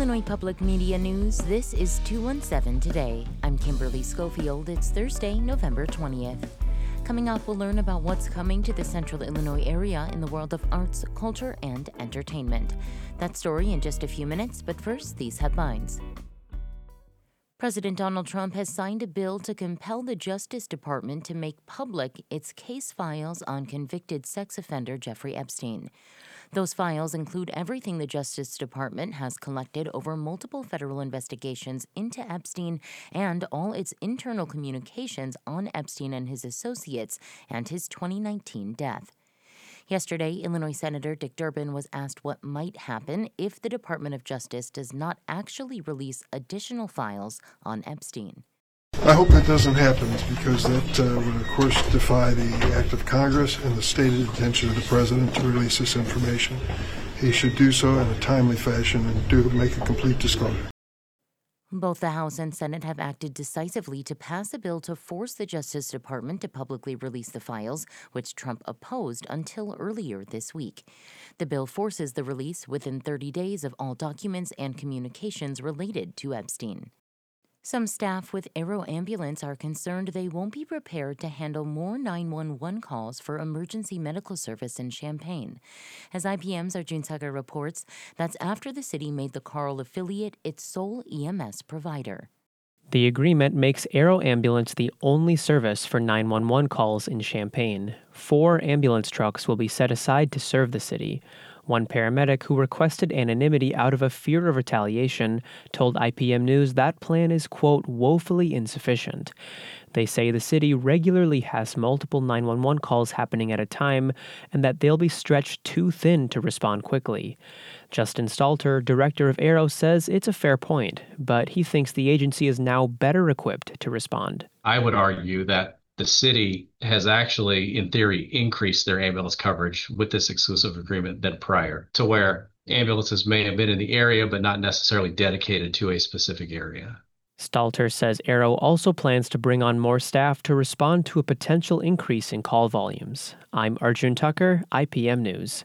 Illinois Public Media News, this is 217 Today. I'm Kimberly Schofield. It's Thursday, November 20th. Coming up, we'll learn about what's coming to the central Illinois area in the world of arts, culture, and entertainment. That story in just a few minutes, but first, these headlines. President Donald Trump has signed a bill to compel the Justice Department to make public its case files on convicted sex offender Jeffrey Epstein. Those files include everything the Justice Department has collected over multiple federal investigations into Epstein and all its internal communications on Epstein and his associates and his 2019 death. Yesterday, Illinois Senator Dick Durbin was asked what might happen if the Department of Justice does not actually release additional files on Epstein. I hope that doesn't happen because that would, of course, defy the act of Congress and the stated intention of the President to release this information. He should do so in a timely fashion and make a complete disclosure. Both the House and Senate have acted decisively to pass a bill to force the Justice Department to publicly release the files, which Trump opposed until earlier this week. The bill forces the release within 30 days of all documents and communications related to Epstein. Some staff with Arrow Ambulance are concerned they won't be prepared to handle more 911 calls for emergency medical service in Champaign. As IPM's Arjun Sagar reports, that's after the city made the Carle affiliate its sole EMS provider. The agreement makes Arrow Ambulance the only service for 911 calls in Champaign. 4 ambulance trucks will be set aside to serve the city. One paramedic who requested anonymity out of a fear of retaliation told IPM News that plan is, quote, woefully insufficient. They say the city regularly has multiple 911 calls happening at a time and that they'll be stretched too thin to respond quickly. Justin Stalter, director of Arrow, says it's a fair point, but he thinks the agency is now better equipped to respond. I would argue that the city has actually, in theory, increased their ambulance coverage with this exclusive agreement than prior, to where ambulances may have been in the area but not necessarily dedicated to a specific area. Stalter says Arrow also plans to bring on more staff to respond to a potential increase in call volumes. I'm Arjun Tucker, IPM News.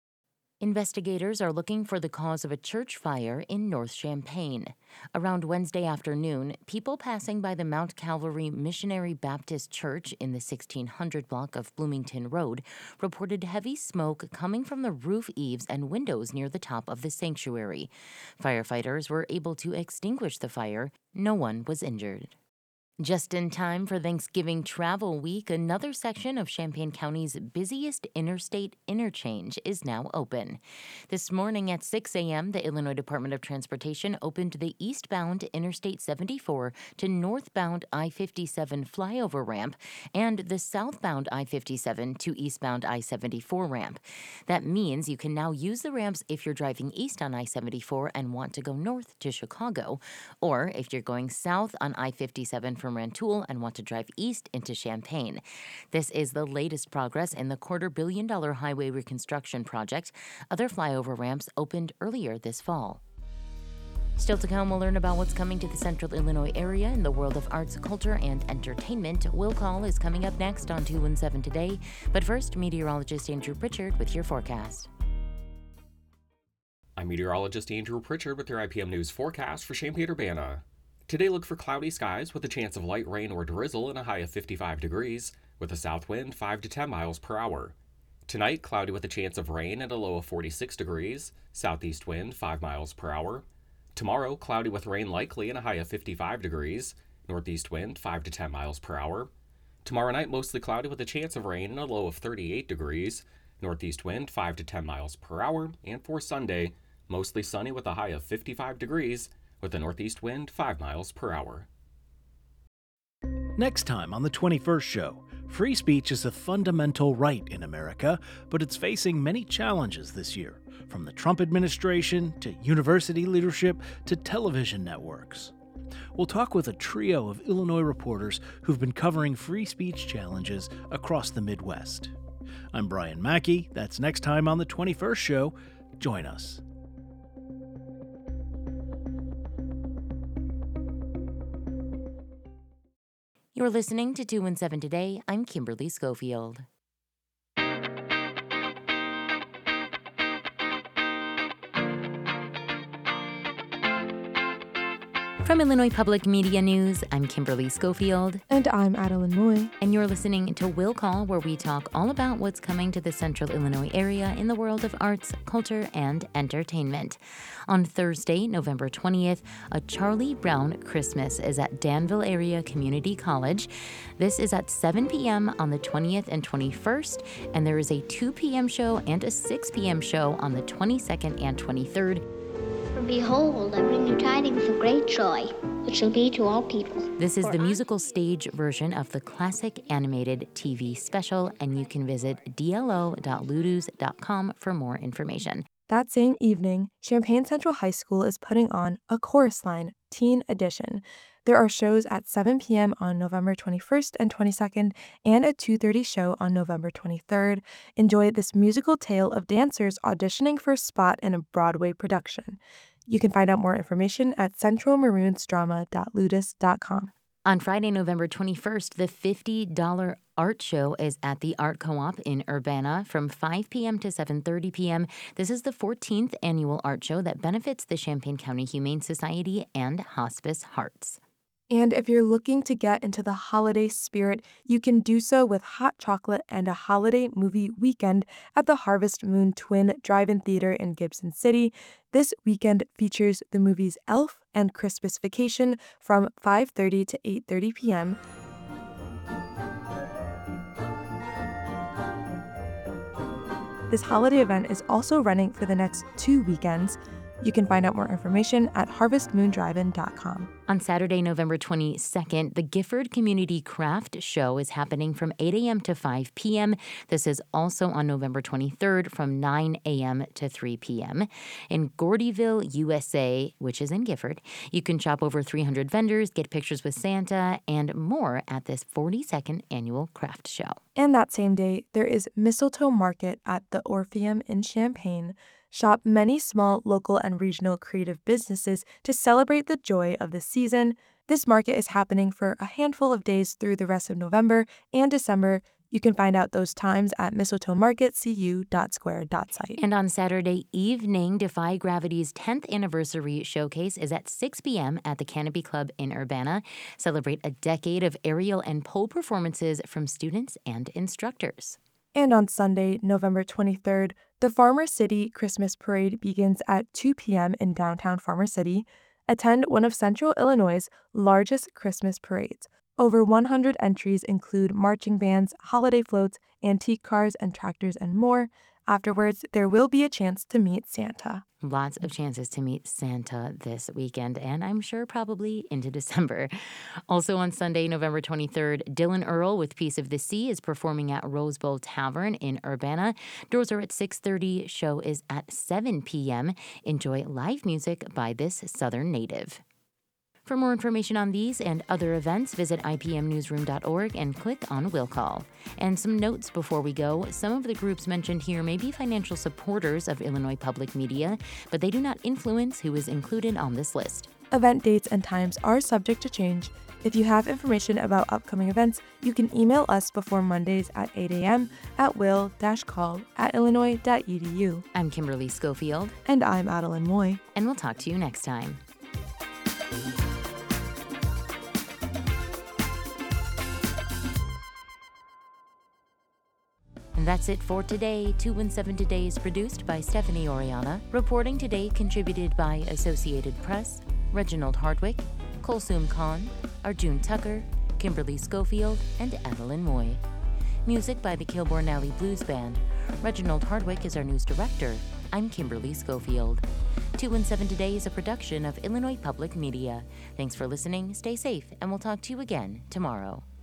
Investigators are looking for the cause of a church fire in North Champaign. Around Wednesday afternoon, people passing by the Mount Calvary Missionary Baptist Church in the 1600 block of Bloomington Road reported heavy smoke coming from the roof eaves and windows near the top of the sanctuary. Firefighters were able to extinguish the fire. No one was injured. Just in time for Thanksgiving Travel Week, another section of Champaign County's busiest interstate interchange is now open. This morning at 6 a.m., the Illinois Department of Transportation opened the eastbound Interstate 74 to northbound I-57 flyover ramp and the southbound I-57 to eastbound I-74 ramp. That means you can now use the ramps if you're driving east on I-74 and want to go north to Chicago, or if you're going south on I-57 from Rantoul and want to drive east into Champaign. This is the latest progress in the $250 million highway reconstruction project. Other flyover ramps opened earlier this fall. Still to come, we'll learn about what's coming to the central Illinois area in the world of arts, culture, and entertainment. Will Call is coming up next on 217 Today. But first, meteorologist Andrew Pritchard with your forecast. I'm meteorologist Andrew Pritchard with your IPM News forecast for Champaign-Urbana. Today, look for cloudy skies with a chance of light rain or drizzle and a high of 55 degrees, with a south wind 5 to 10 miles per hour. Tonight, cloudy with a chance of rain and a low of 46 degrees, southeast wind 5 miles per hour. Tomorrow, cloudy with rain likely and a high of 55 degrees, northeast wind 5 to 10 miles per hour. Tomorrow night, mostly cloudy with a chance of rain and a low of 38 degrees, northeast wind 5 to 10 miles per hour. And for Sunday, mostly sunny with a high of 55 degrees, with a northeast wind 5 miles per hour. Next time on The 21st Show, free speech is a fundamental right in America, but it's facing many challenges this year, from the Trump administration to university leadership to television networks. We'll talk with a trio of Illinois reporters who've been covering free speech challenges across the Midwest. I'm Brian Mackey. That's next time on The 21st Show. Join us. You're listening to 217 Today. I'm Kimberly Schofield. From Illinois Public Media News, I'm Kimberly Schofield. And I'm Adeline Moy. And you're listening to Will Call, where we talk all about what's coming to the central Illinois area in the world of arts, culture, and entertainment. On Thursday, November 20th, a Charlie Brown Christmas is at Danville Area Community College. This is at 7 p.m. on the 20th and 21st, and there is a 2 p.m. show and a 6 p.m. show on the 22nd and 23rd. For behold, I bring you tidings of great joy, which shall be to all people. This is the musical stage version of the classic animated TV special, and you can visit dlo.ludus.com for more information. That same evening, Champaign Central High School is putting on a Chorus Line Teen Edition. There are shows at 7 p.m. on November 21st and 22nd and a 2:30 show on November 23rd. Enjoy this musical tale of dancers auditioning for a spot in a Broadway production. You can find out more information at centralmaroonsdrama.ludus.com. On Friday, November 21st, the $50 art show is at the Art Co-op in Urbana from 5 p.m. to 7:30 p.m. This is the 14th annual art show that benefits the Champaign County Humane Society and Hospice Hearts. And if you're looking to get into the holiday spirit, you can do so with hot chocolate and a holiday movie weekend at the Harvest Moon Twin Drive-In Theater in Gibson City. This weekend features the movies Elf and Christmas Vacation from 5:30 to 8:30 p.m. This holiday event is also running for the next 2 weekends. You can find out more information at harvestmoondrivein.com. On Saturday, November 22nd, the Gifford Community Craft Show is happening from 8 a.m. to 5 p.m. This is also on November 23rd from 9 a.m. to 3 p.m. In Gordyville, USA, which is in Gifford, you can shop over 300 vendors, get pictures with Santa, and more at this 42nd annual craft show. And that same day, there is Mistletoe Market at the Orpheum in Champaign. Shop many small, local, and regional creative businesses to celebrate the joy of the season. This market is happening for a handful of days through the rest of November and December. You can find out those times at mistletoemarketcu.square.site. And on Saturday evening, Defy Gravity's 10th anniversary showcase is at 6 p.m. at the Canopy Club in Urbana. Celebrate a decade of aerial and pole performances from students and instructors. And on Sunday, November 23rd, the Farmer City Christmas Parade begins at 2 p.m. in downtown Farmer City. Attend one of Central Illinois' largest Christmas parades. Over 100 entries include marching bands, holiday floats, antique cars and tractors, and more. Afterwards, there will be a chance to meet Santa. Lots of chances to meet Santa this weekend, and I'm sure probably into December. Also on Sunday, November 23rd, Dylan Earl with Piece of the Sea is performing at Rose Bowl Tavern in Urbana. Doors are at 6:30. Show is at 7 p.m. Enjoy live music by this Southern native. For more information on these and other events, visit ipmnewsroom.org and click on Will Call. And some notes before we go. Some of the groups mentioned here may be financial supporters of Illinois Public Media, but they do not influence who is included on this list. Event dates and times are subject to change. If you have information about upcoming events, you can email us before Mondays at 8 a.m. at will-call@illinois.edu. I'm Kimberly Schofield. And I'm Adeline Moy. And we'll talk to you next time. And that's it for today. 217 Today is produced by Stephanie Oriana. Reporting today contributed by Associated Press, Reginald Hardwick, Kulsum Khan, Arjun Tucker, Kimberly Schofield, and Adeline Moy. Music by the Kilbourne Alley Blues Band. Reginald Hardwick is our news director. I'm Kimberly Schofield. 217 Today is a production of Illinois Public Media. Thanks for listening, stay safe, and we'll talk to you again tomorrow.